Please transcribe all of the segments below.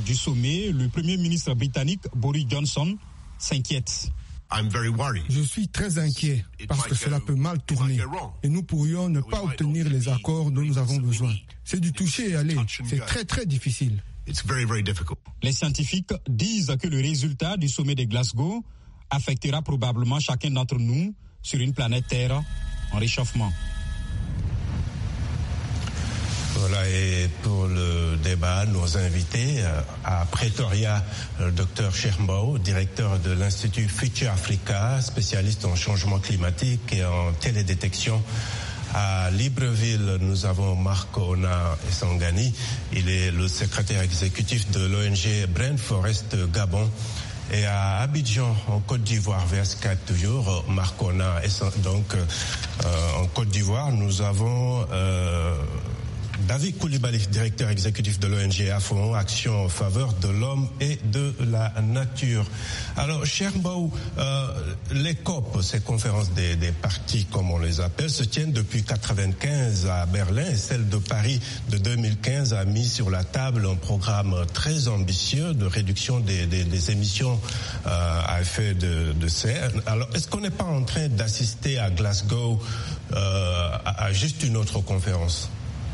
du sommet, le Premier ministre britannique Boris Johnson s'inquiète. Je suis très inquiet parce que cela peut mal tourner et nous pourrions ne pas obtenir les accords dont nous avons besoin. C'est du toucher et aller. C'est très très difficile. Les scientifiques disent que le résultat du sommet de Glasgow affectera probablement chacun d'entre nous sur une planète Terre en réchauffement. Voilà, et pour le débat, nos invités à Pretoria, le Dr Chermbao, directeur de l'Institut Future Africa, spécialiste en changement climatique et en télédétection. À Libreville, nous avons Marc Ona Essangani. Il est le secrétaire exécutif de l'ONG Brain Forest Gabon. Et à Abidjan, en Côte d'Ivoire, vers Skype toujours, Marc Ona. Donc, en Côte d'Ivoire, nous avons David Coulibaly, directeur exécutif de l'ONG AFON, Action en faveur de l'homme et de la nature. Alors, Chermbao, les COP, ces conférences des partis, comme on les appelle, se tiennent depuis 1995 à Berlin, et celle de Paris de 2015 a mis sur la table un programme très ambitieux de réduction des émissions à effet de serre. Alors, est-ce qu'on n'est pas en train d'assister à Glasgow à juste une autre conférence?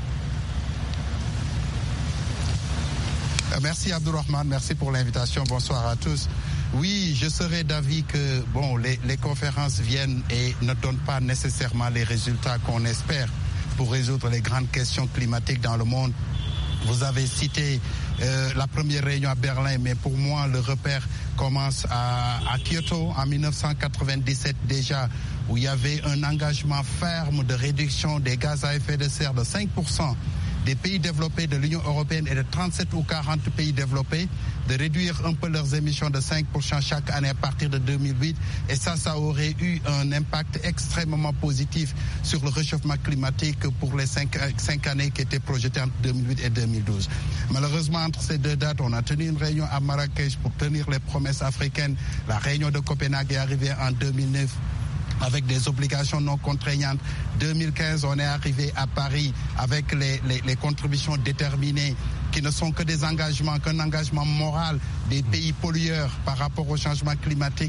Merci Abdourahmane, merci pour l'invitation, bonsoir à tous. Oui, je serais d'avis que les conférences viennent et ne donnent pas nécessairement les résultats qu'on espère pour résoudre les grandes questions climatiques dans le monde. Vous avez cité la première réunion à Berlin, mais pour moi le repère commence à Kyoto en 1997 déjà, où il y avait un engagement ferme de réduction des gaz à effet de serre de 5% des pays développés de l'Union européenne et de 37 ou 40 pays développés, de réduire un peu leurs émissions de 5% chaque année à partir de 2008. Et ça aurait eu un impact extrêmement positif sur le réchauffement climatique pour les 5 années qui étaient projetées entre 2008 et 2012. Malheureusement, entre ces deux dates, on a tenu une réunion à Marrakech pour tenir les promesses africaines. La réunion de Copenhague est arrivée en 2009. Avec des obligations non contraignantes. 2015, on est arrivé à Paris avec les contributions déterminées qui ne sont que des engagements, qu'un engagement moral des pays pollueurs par rapport au changement climatique.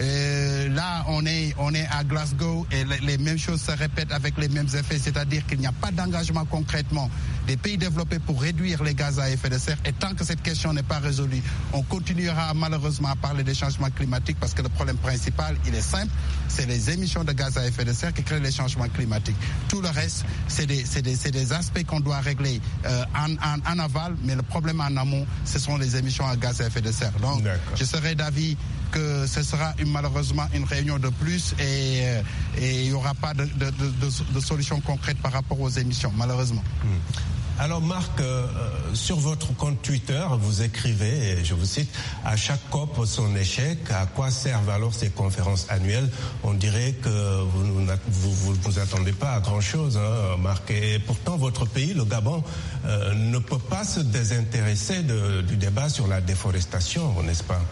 Là, on est à Glasgow et les mêmes choses se répètent avec les mêmes effets, c'est-à-dire qu'il n'y a pas d'engagement concrètement des pays développés pour réduire les gaz à effet de serre. Et tant que cette question n'est pas résolue, on continuera malheureusement à parler des changements climatiques parce que le problème principal, il est simple, c'est les émissions de gaz à effet de serre qui créent les changements climatiques. Tout le reste, c'est des aspects qu'on doit régler en aval, mais le problème en amont, ce sont les émissions à gaz à effet de serre. Donc, je serais d'avis que ce sera malheureusement une réunion de plus et il n'y aura pas de solution concrète par rapport aux émissions, malheureusement. Alors Marc, sur votre compte Twitter, vous écrivez, et je vous cite, à chaque COP son échec, à quoi servent alors ces conférences annuelles? On dirait que vous ne attendez pas à grand-chose, hein, Marc. Et pourtant, votre pays, le Gabon, ne peut pas se désintéresser du débat sur la déforestation, n'est-ce pas?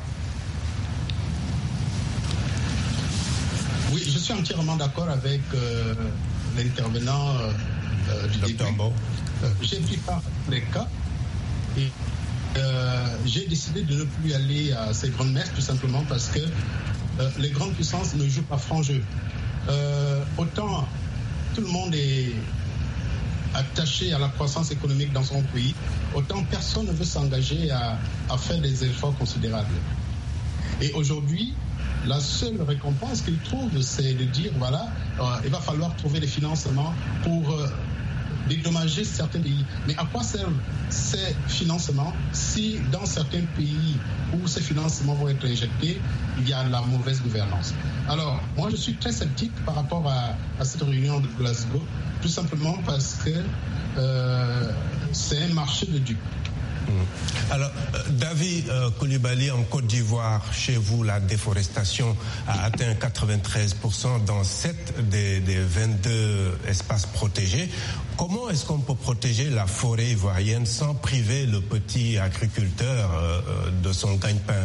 Oui, je suis entièrement d'accord avec l'intervenant du début. J'ai pris part les cas et j'ai décidé de ne plus aller à ces grandes messes tout simplement parce que les grandes puissances ne jouent pas franc jeu. Autant tout le monde est attaché à la croissance économique dans son pays, autant personne ne veut s'engager à faire des efforts considérables. Et aujourd'hui, la seule récompense qu'ils trouvent, c'est de dire, voilà, il va falloir trouver des financements pour dédommager certains pays. Mais à quoi servent ces financements si dans certains pays où ces financements vont être injectés, il y a la mauvaise gouvernance? Alors, moi, je suis très sceptique par rapport à cette réunion de Glasgow, tout simplement parce que c'est un marché de dupes. Alors, David Coulibaly, en Côte d'Ivoire, chez vous, la déforestation a atteint 93% dans 7 des 22 espaces protégés. Comment est-ce qu'on peut protéger la forêt ivoirienne sans priver le petit agriculteur de son gagne-pain?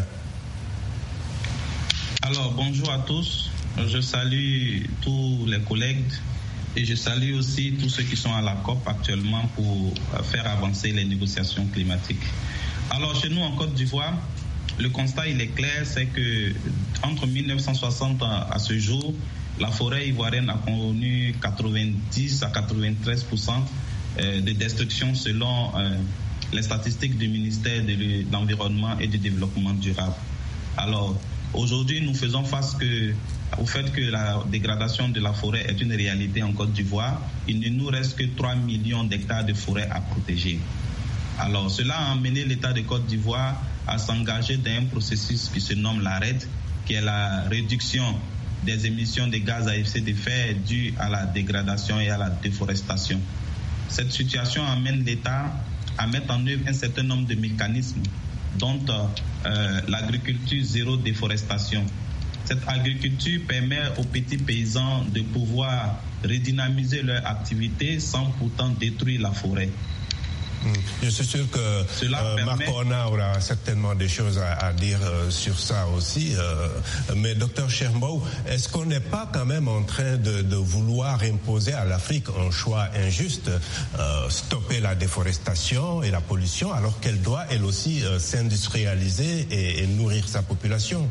Alors, bonjour à tous. Je salue tous les collègues et je salue aussi tous ceux qui sont à la COP actuellement pour faire avancer les négociations climatiques. Alors chez nous en Côte d'Ivoire, le constat il est clair, c'est que entre 1960 à ce jour, la forêt ivoirienne a connu 90 à 93% de destruction selon les statistiques du ministère de l'Environnement et du Développement durable. Alors aujourd'hui, nous faisons face au fait que la dégradation de la forêt est une réalité en Côte d'Ivoire. Il ne nous reste que 3 millions d'hectares de forêt à protéger. Alors cela a amené l'État de Côte d'Ivoire à s'engager dans un processus qui se nomme la RED, qui est la réduction des émissions de gaz à effet de serre dues à la dégradation et à la déforestation. Cette situation amène l'État à mettre en œuvre un certain nombre de mécanismes, dont l'agriculture zéro déforestation. Cette agriculture permet aux petits paysans de pouvoir redynamiser leur activité sans pourtant détruire la forêt. Je suis sûr que Marc Corona aura certainement des choses à dire sur ça aussi. Mais Dr Chermbaou, est-ce qu'on n'est pas quand même en train de vouloir imposer à l'Afrique un choix injuste, stopper la déforestation et la pollution, alors qu'elle doit elle aussi s'industrialiser et nourrir sa population?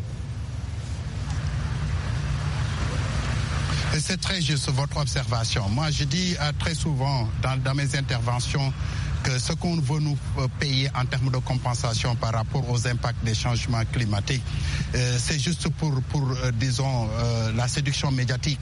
C'est très juste votre observation. Moi, je dis très souvent dans mes interventions que ce qu'on veut nous payer en termes de compensation par rapport aux impacts des changements climatiques, c'est juste pour disons, la séduction médiatique.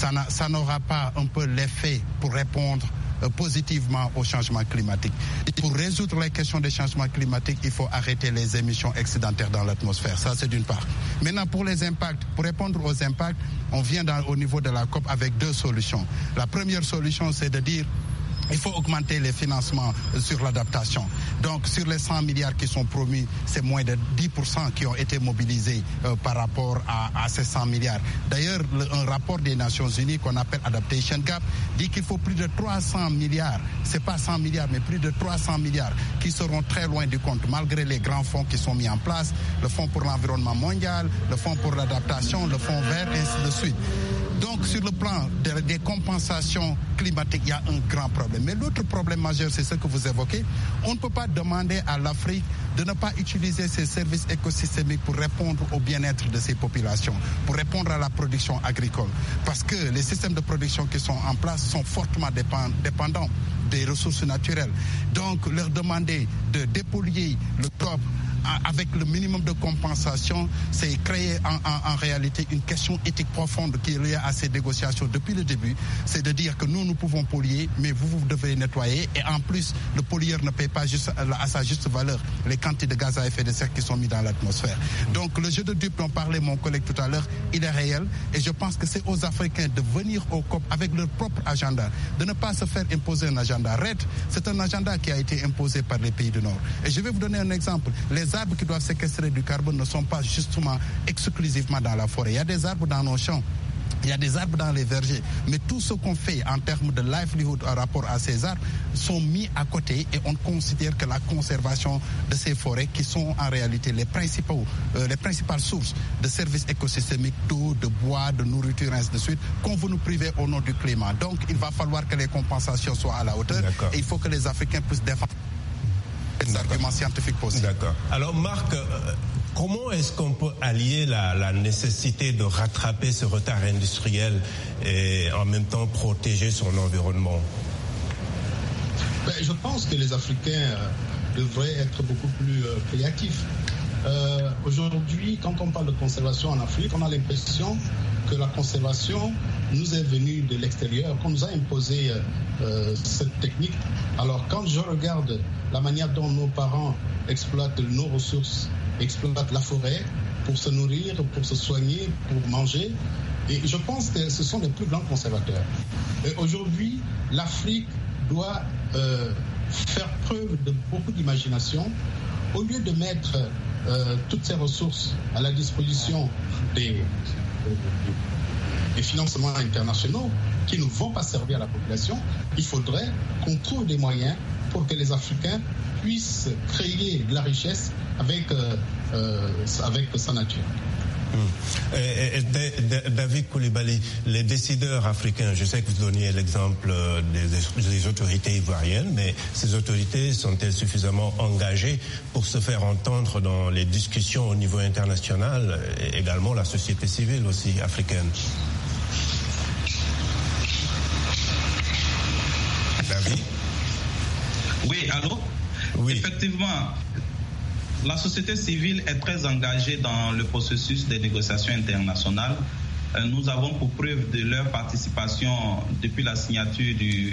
Ça n'aura pas un peu l'effet pour répondre positivement au changement climatique. Pour résoudre les questions des changements climatiques, il faut arrêter les émissions excédentaires dans l'atmosphère. Ça, c'est d'une part. Maintenant, pour les impacts, pour répondre aux impacts, on vient au niveau de la COP avec 2 solutions. La première solution, c'est de dire il faut augmenter les financements sur l'adaptation. Donc, sur les 100 milliards qui sont promis, c'est moins de 10% qui ont été mobilisés par rapport à ces 100 milliards. D'ailleurs, un rapport des Nations Unies qu'on appelle Adaptation Gap dit qu'il faut plus de 300 milliards. C'est pas 100 milliards, mais plus de 300 milliards qui seront très loin du compte, malgré les grands fonds qui sont mis en place, le Fonds pour l'environnement mondial, le Fonds pour l'adaptation, le Fonds vert, et ainsi de suite. Donc, sur le plan des compensations climatiques, il y a un grand problème. Mais l'autre problème majeur, c'est ce que vous évoquez. On ne peut pas demander à l'Afrique de ne pas utiliser ses services écosystémiques pour répondre au bien-être de ses populations, pour répondre à la production agricole. Parce que les systèmes de production qui sont en place sont fortement dépendants des ressources naturelles. Donc, leur demander de dépolluer le globe avec le minimum de compensation, c'est créer en réalité une question éthique profonde qui est liée à ces négociations depuis le début. C'est de dire que nous pouvons polluer, mais vous devez nettoyer. Et en plus, le pollueur ne paye pas à sa juste valeur les quantités de gaz à effet de serre qui sont mis dans l'atmosphère. Donc le jeu de dupes dont parlait mon collègue tout à l'heure, il est réel. Et je pense que c'est aux Africains de venir au COP avec leur propre agenda, de ne pas se faire imposer un agenda. RED, c'est un agenda qui a été imposé par les pays du Nord. Et je vais vous donner un exemple. Les arbres qui doivent séquestrer du carbone ne sont pas justement exclusivement dans la forêt. Il y a des arbres dans nos champs. Il y a des arbres dans les vergers, mais tout ce qu'on fait en termes de livelihood en rapport à ces arbres sont mis à côté et on considère que la conservation de ces forêts, qui sont en réalité les principales sources de services écosystémiques, d'eau, de bois, de nourriture, ainsi de suite, qu'on veut nous priver au nom du climat. Donc il va falloir que les compensations soient à la hauteur. Et il faut que les Africains puissent défendre les arguments scientifiques possibles. D'accord. Alors Marc, comment est-ce qu'on peut allier la nécessité de rattraper ce retard industriel et en même temps protéger son environnement? Je pense que les Africains devraient être beaucoup plus créatifs. Aujourd'hui, quand on parle de conservation en Afrique, on a l'impression que la conservation nous est venue de l'extérieur, qu'on nous a imposé cette technique. Alors quand je regarde la manière dont nos parents exploitent nos ressources, exploitent la forêt pour se nourrir, pour se soigner, pour manger, et je pense que ce sont les plus grands conservateurs. Et aujourd'hui, l'Afrique doit faire preuve de beaucoup d'imagination. Au lieu de mettre toutes ces ressources à la disposition des financements internationaux qui ne vont pas servir à la population, il faudrait qu'on trouve des moyens pour que les Africains puissent créer de la richesse avec sa nature. David Coulibaly, les décideurs africains, je sais que vous donniez l'exemple des autorités ivoiriennes, mais ces autorités sont-elles suffisamment engagées pour se faire entendre dans les discussions au niveau international, et également la société civile aussi africaine? David? Oui, allô? Oui. Effectivement, la société civile est très engagée dans le processus des négociations internationales. Nous avons pour preuve de leur participation depuis la signature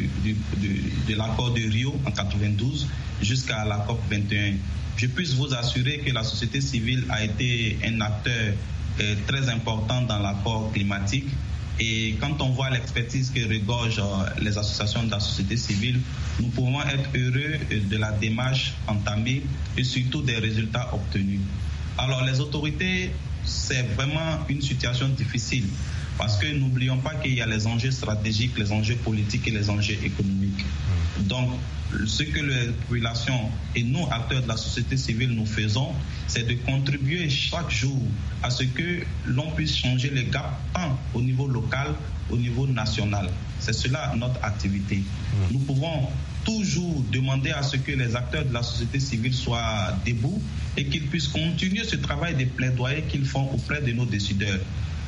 de l'accord de Rio en 92 jusqu'à la COP 21. Je puis vous assurer que la société civile a été un acteur très important dans l'accord climatique. Et quand on voit l'expertise que regorgent les associations de la société civile, nous pouvons être heureux de la démarche entamée et surtout des résultats obtenus. Alors les autorités, c'est vraiment une situation difficile parce que n'oublions pas qu'il y a les enjeux stratégiques, les enjeux politiques et les enjeux économiques. Donc, ce que les populations et nous, acteurs de la société civile, nous faisons, c'est de contribuer chaque jour à ce que l'on puisse changer les gaps tant au niveau local, au niveau national. C'est cela notre activité. Nous pouvons toujours demander à ce que les acteurs de la société civile soient debout et qu'ils puissent continuer ce travail de plaidoyer qu'ils font auprès de nos décideurs.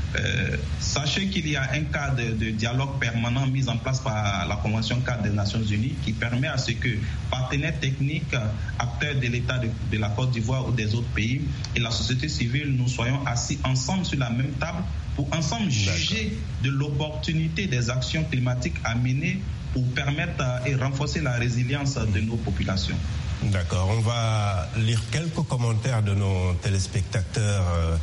Sachez qu'il y a un cadre de dialogue permanent mis en place par la Convention cadre des Nations Unies qui permet à ce que partenaires techniques, acteurs de l'État de la Côte d'Ivoire ou des autres pays et la société civile, nous soyons assis ensemble sur la même table pour ensemble juger de l'opportunité des actions climatiques à mener pour permettre et renforcer la résilience de nos populations. D'accord, on va lire quelques commentaires de nos téléspectateurs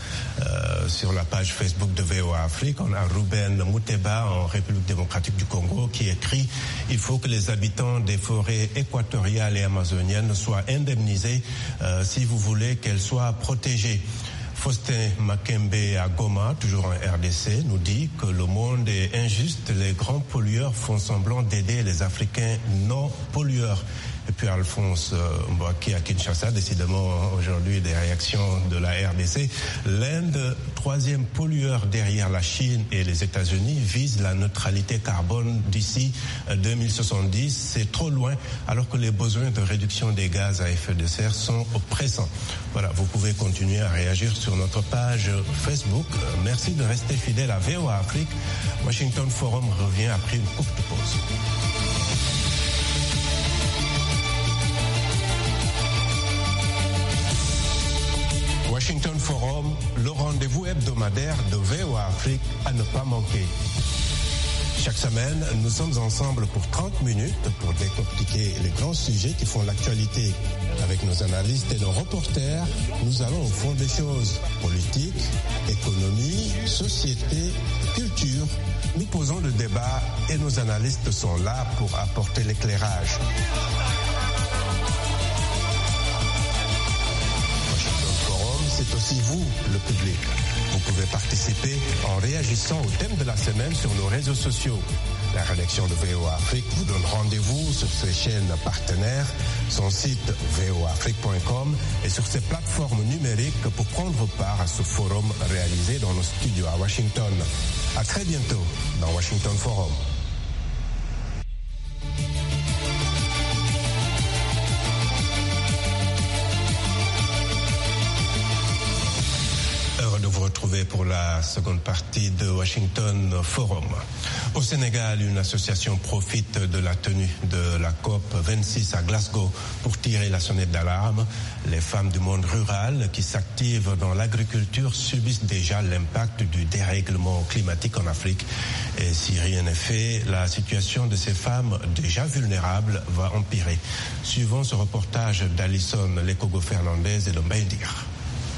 sur la page Facebook de VOA Afrique. On a Ruben Mouteba en République démocratique du Congo qui écrit « Il faut que les habitants des forêts équatoriales et amazoniennes soient indemnisés si vous voulez qu'elles soient protégées ». Faustin Makembe à Goma, toujours en RDC, nous dit que le monde est injuste. Les grands pollueurs font semblant d'aider les Africains non pollueurs. Et puis Alphonse Mbouaki à Kinshasa, décidément aujourd'hui des réactions de la RDC. L'Inde, troisième pollueur derrière la Chine et les États-Unis, vise la neutralité carbone d'ici 2070. C'est trop loin alors que les besoins de réduction des gaz à effet de serre sont pressants. Voilà, vous pouvez continuer à réagir sur notre page Facebook. Merci de rester fidèle à VOA Afrique. Washington Forum revient après une courte pause. Washington Forum, le rendez-vous hebdomadaire de VOA Afrique à ne pas manquer. Chaque semaine, nous sommes ensemble pour 30 minutes pour décortiquer les grands sujets qui font l'actualité. Avec nos analystes et nos reporters, nous allons au fond des choses. Politique, économie, société, culture. Nous posons le débat et nos analystes sont là pour apporter l'éclairage. C'est aussi vous, le public. Vous pouvez participer en réagissant au thème de la semaine sur nos réseaux sociaux. La rédaction de VOA Afrique vous donne rendez-vous sur ses chaînes partenaires, son site voafrique.com et sur ses plateformes numériques pour prendre part à ce forum réalisé dans nos studios à Washington. À très bientôt dans Washington Forum. Retrouver pour la seconde partie de Washington Forum. Au Sénégal, une association profite de la tenue de la COP 26 à Glasgow pour tirer la sonnette d'alarme. Les femmes du monde rural qui s'activent dans l'agriculture subissent déjà l'impact du dérèglement climatique en Afrique. Et si rien n'est fait, la situation de ces femmes déjà vulnérables va empirer. Suivons ce reportage d'Alison Lekogo-Fernandez et de Mbaïdir.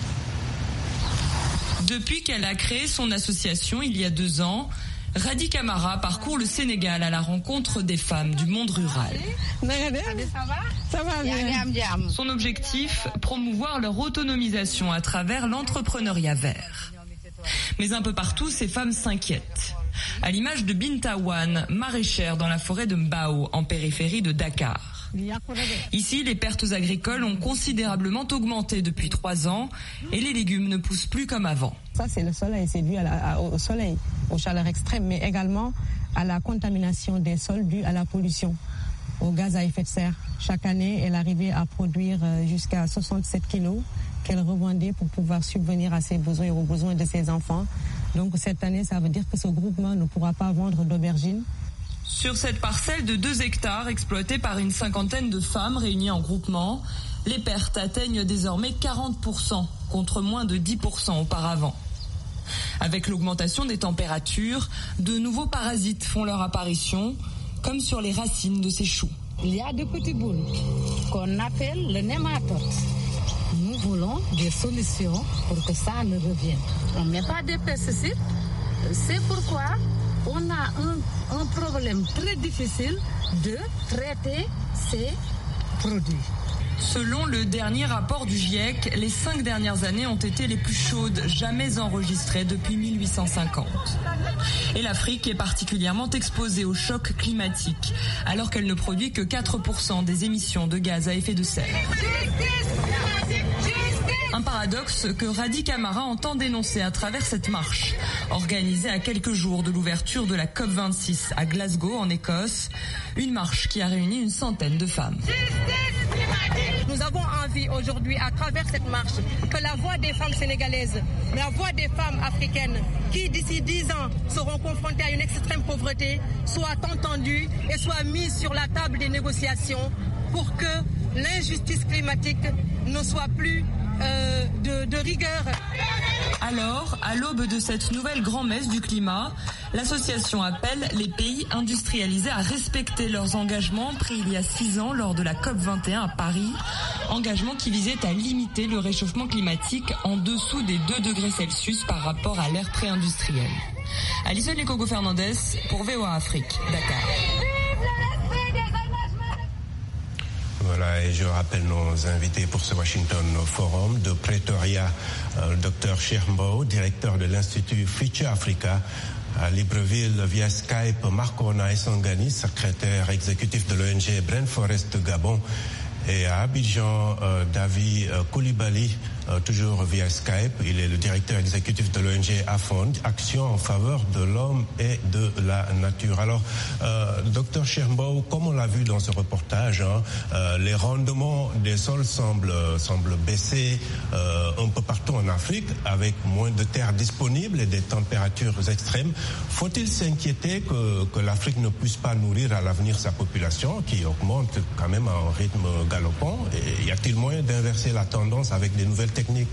Depuis qu'elle a créé son association il y a 2 ans, Radi Camara parcourt le Sénégal à la rencontre des femmes du monde rural. Ça va bien. Son objectif, promouvoir leur autonomisation à travers l'entrepreneuriat vert. Mais un peu partout, ces femmes s'inquiètent. À l'image de Binta Wan, maraîchère dans la forêt de Mbao, en périphérie de Dakar. terre. Ici, les pertes agricoles ont considérablement augmenté depuis 3 ans et les légumes ne poussent plus comme avant. Ça, c'est le soleil, c'est dû au soleil, aux chaleurs extrêmes, mais également à la contamination des sols due à la pollution, au gaz à effet de serre. Chaque année, elle arrivait à produire jusqu'à 67 kilos qu'elle revendait pour pouvoir subvenir à ses besoins et aux besoins de ses enfants. Donc cette année, ça veut dire que ce groupement ne pourra pas vendre d'aubergines. Sur cette parcelle de 2 hectares exploitée par une 50aine de femmes réunies en groupement, les pertes atteignent désormais 40% contre moins de 10% auparavant. Avec l'augmentation des températures, de nouveaux parasites font leur apparition, comme sur les racines de ces choux. Il y a des petits boules qu'on appelle le nématode. Nous voulons des solutions pour que ça ne revienne. On ne met pas de pesticides, c'est pourquoi on a un problème très difficile de traiter ces produits. Selon le dernier rapport du GIEC, les 5 dernières années ont été les plus chaudes jamais enregistrées depuis 1850. Et l'Afrique est particulièrement exposée au choc climatique, alors qu'elle ne produit que 4% des émissions de gaz à effet de serre. Un paradoxe que Radi Camara entend dénoncer à travers cette marche, organisée à quelques jours de l'ouverture de la COP26 à Glasgow, en Écosse, une marche qui a réuni une centaine de femmes. Nous avons envie aujourd'hui, à travers cette marche, que la voix des femmes sénégalaises, la voix des femmes africaines, qui d'ici 10 ans seront confrontées à une extrême pauvreté, soit entendue et soit mise sur la table des négociations pour que l'injustice climatique ne soit plus de rigueur. Alors, à l'aube de cette nouvelle grand-messe du climat, l'association appelle les pays industrialisés à respecter leurs engagements pris il y a 6 ans lors de la COP21 à Paris, engagements qui visaient à limiter le réchauffement climatique en dessous des 2 degrés Celsius par rapport à l'ère pré-industrielle. Alison Lekogo-Fernandez pour VOA Afrique, Dakar. Voilà, et je rappelle nos invités pour ce Washington Forum de Pretoria, le Dr Cheikh Mbow, directeur de l'Institut Future Africa, à Libreville via Skype, Marco Naïsangani, secrétaire exécutif de l'ONG Brain Forest Gabon, et à Abidjan, David Koulibaly, toujours via Skype. Il est le directeur exécutif de l'ONG AFOND, Action en faveur de l'homme et de la nature. Alors, Dr Cheikh Mbow, comme on l'a vu dans ce reportage, les rendements des sols semblent baisser un peu partout en Afrique, avec moins de terres disponibles et des températures extrêmes. Faut-il s'inquiéter que l'Afrique ne puisse pas nourrir à l'avenir sa population, qui augmente quand même à un rythme galopant? Et y a-t-il moyen d'inverser la tendance avec des nouvelles techniques?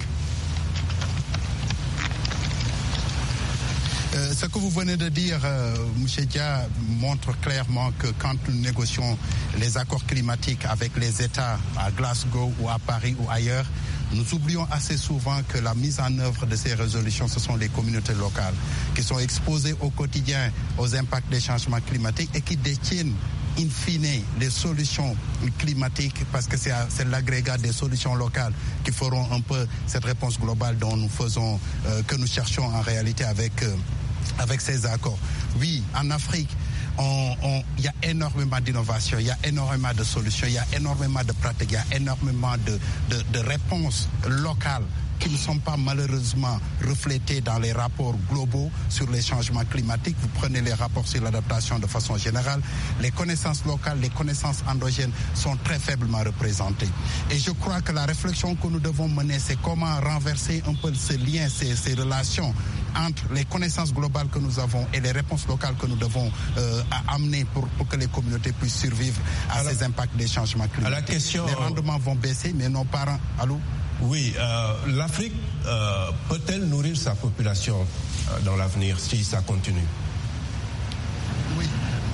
Ce que vous venez de dire, M. Dia, montre clairement que quand nous négocions les accords climatiques avec les États à Glasgow ou à Paris ou ailleurs, nous oublions assez souvent que la mise en œuvre de ces résolutions, ce sont les communautés locales qui sont exposées au quotidien aux impacts des changements climatiques et qui détiennent in fine les solutions climatiques, parce que c'est l'agrégat des solutions locales qui feront un peu cette réponse globale dont nous faisons, que nous cherchons en réalité avec ces accords. Oui, en Afrique, il y a énormément d'innovation, il y a énormément de solutions, il y a énormément de pratiques, il y a énormément de réponses locales qui ne sont pas malheureusement reflétées dans les rapports globaux sur les changements climatiques. Vous prenez les rapports sur l'adaptation de façon générale, les connaissances locales, les connaissances endogènes sont très faiblement représentées. Et je crois que la réflexion que nous devons mener, c'est comment renverser un peu ces liens, ces relations entre les connaissances globales que nous avons et les réponses locales que nous devons amener pour que les communautés puissent survivre à ces impacts des changements climatiques. Les rendements vont baisser, mais nos parents... Allô? Oui, l'Afrique peut-elle nourrir sa population dans l'avenir si ça continue? Oui.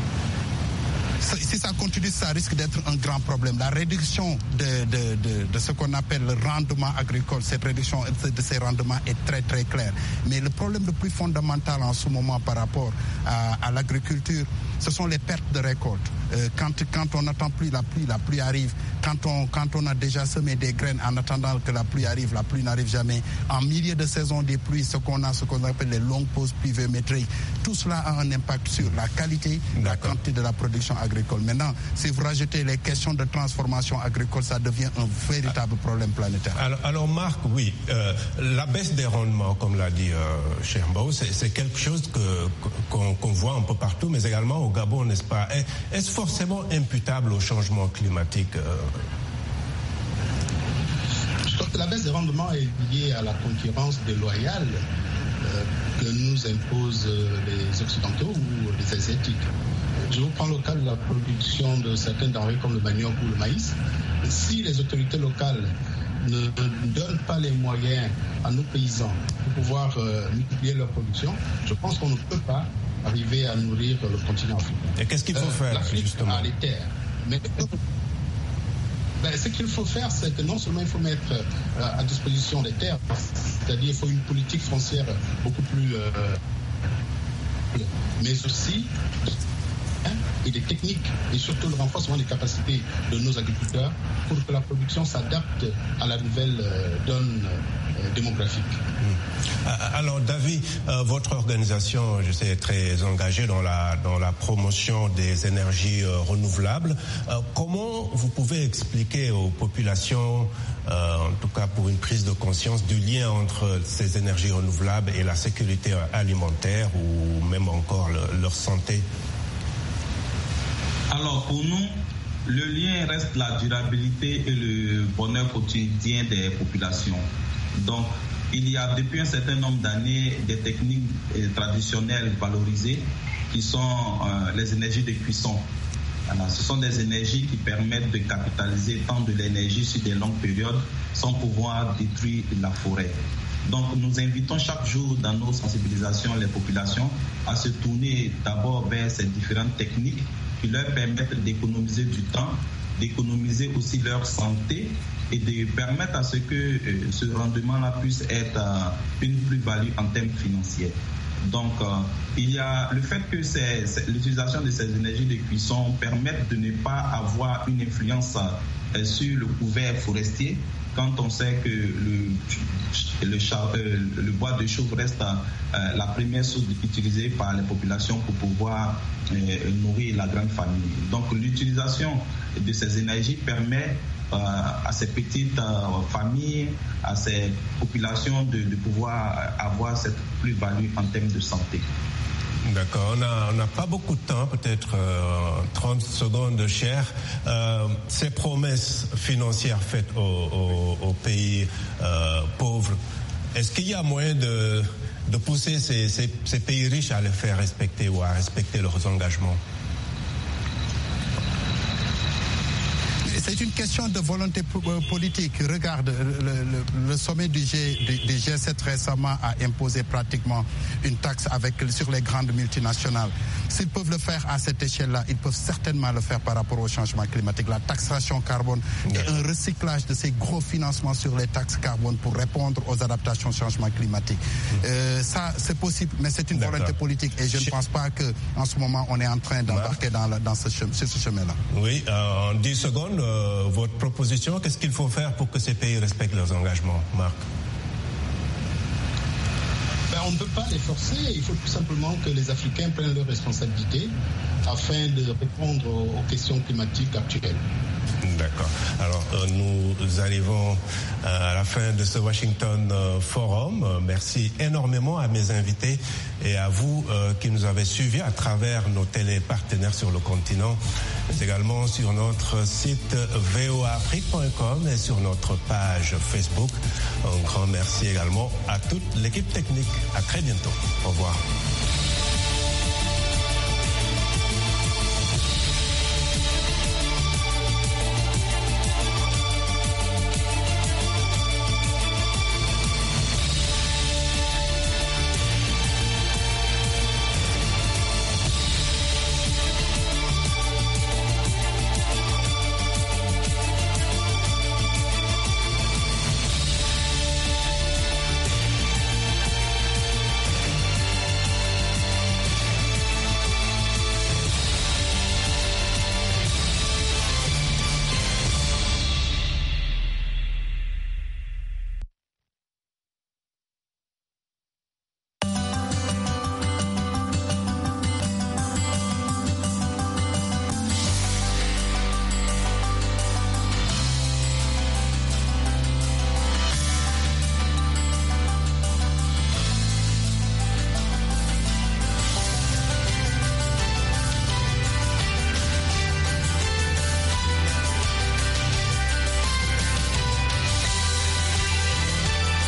Si ça continue, ça risque d'être un grand problème. La réduction de ce qu'on appelle le rendement agricole, cette réduction de ces rendements est très très claire. Mais le problème le plus fondamental en ce moment par rapport à l'agriculture, ce sont les pertes de récolte. Quand on n'attend plus la pluie arrive. Quand on a déjà semé des graines en attendant que la pluie arrive, la pluie n'arrive jamais. En milieu de saison des pluies, ce qu'on appelle les longues pauses pluviométriques, tout cela a un impact sur la qualité, la quantité de la production agricole. Maintenant, si vous rajoutez les questions de transformation agricole, ça devient un véritable problème planétaire. Alors Marc, oui, la baisse des rendements, comme l'a dit Chermbaou, c'est quelque chose qu'on voit un peu partout, mais également au Gabon, n'est-ce pas? Est-ce forcément imputable au changement climatique? Je crois que la baisse des rendements est liée à la concurrence déloyale que nous imposent les Occidentaux ou les Asiatiques. Je vous prends le cas de la production de certains denrées comme le manioc ou le maïs. Si les autorités locales ne donnent pas les moyens à nos paysans pour pouvoir multiplier leur production, je pense qu'on ne peut pas arriver à nourrir le continent africain. Et qu'est-ce qu'il faut faire, justement? A les terres. Mais ce qu'il faut faire, c'est que non seulement il faut mettre à disposition les terres, c'est-à-dire il faut une politique foncière beaucoup plus... mais aussi et des techniques et surtout le renforcement des capacités de nos agriculteurs pour que la production s'adapte à la nouvelle donne démographique. Alors David, votre organisation, je sais, est très engagée dans la promotion des énergies renouvelables. Comment vous pouvez expliquer aux populations, en tout cas pour une prise de conscience, du lien entre ces énergies renouvelables et la sécurité alimentaire ou même encore leur santé? Alors pour nous, le lien reste la durabilité et le bonheur quotidien des populations. Donc il y a depuis un certain nombre d'années des techniques traditionnelles valorisées qui sont les énergies de cuisson. Alors, ce sont des énergies qui permettent de capitaliser tant de l'énergie sur des longues périodes sans pouvoir détruire la forêt. Donc nous invitons chaque jour dans nos sensibilisations les populations à se tourner d'abord vers ces différentes techniques qui leur permettent d'économiser du temps, d'économiser aussi leur santé et de permettre à ce que ce rendement-là puisse être une plus-value en termes financiers. Donc, il y a le fait que l'utilisation de ces énergies de cuisson permette de ne pas avoir une influence sur le couvert forestier, quand on sait que le bois de chauffe reste la première source utilisée par les populations pour pouvoir nourrir la grande famille. Donc l'utilisation de ces énergies permet à ces petites familles, à ces populations de pouvoir avoir cette plus-value en termes de santé. D'accord, on n'a pas beaucoup de temps, peut-être 30 secondes, Cher. Ces promesses financières faites aux pays pauvres, est-ce qu'il y a moyen de pousser ces pays riches à les faire respecter ou à respecter leurs engagements? C'est une question de volonté politique. Regarde, le sommet du G7 récemment a imposé pratiquement une taxe sur les grandes multinationales. S'ils peuvent le faire à cette échelle-là, ils peuvent certainement le faire par rapport au changement climatique. La taxation carbone et un recyclage de ces gros financements sur les taxes carbone pour répondre aux adaptations au changement climatique. Ça, c'est possible, mais c'est une volonté politique et je ne pense pas qu'en ce moment, on est en train d'embarquer sur ce chemin-là. Oui, en 10 secondes, votre proposition, qu'est-ce qu'il faut faire pour que ces pays respectent leurs engagements, Marc? On ne peut pas les forcer, il faut tout simplement que les Africains prennent leurs responsabilités afin de répondre aux questions climatiques actuelles. D'accord. Alors, nous arrivons à la fin de ce Washington Forum. Merci énormément à mes invités et à vous qui nous avez suivis à travers nos télépartenaires sur le continent, mais également sur notre site voaafrique.com et sur notre page Facebook. Un grand merci également à toute l'équipe technique. À très bientôt. Au revoir.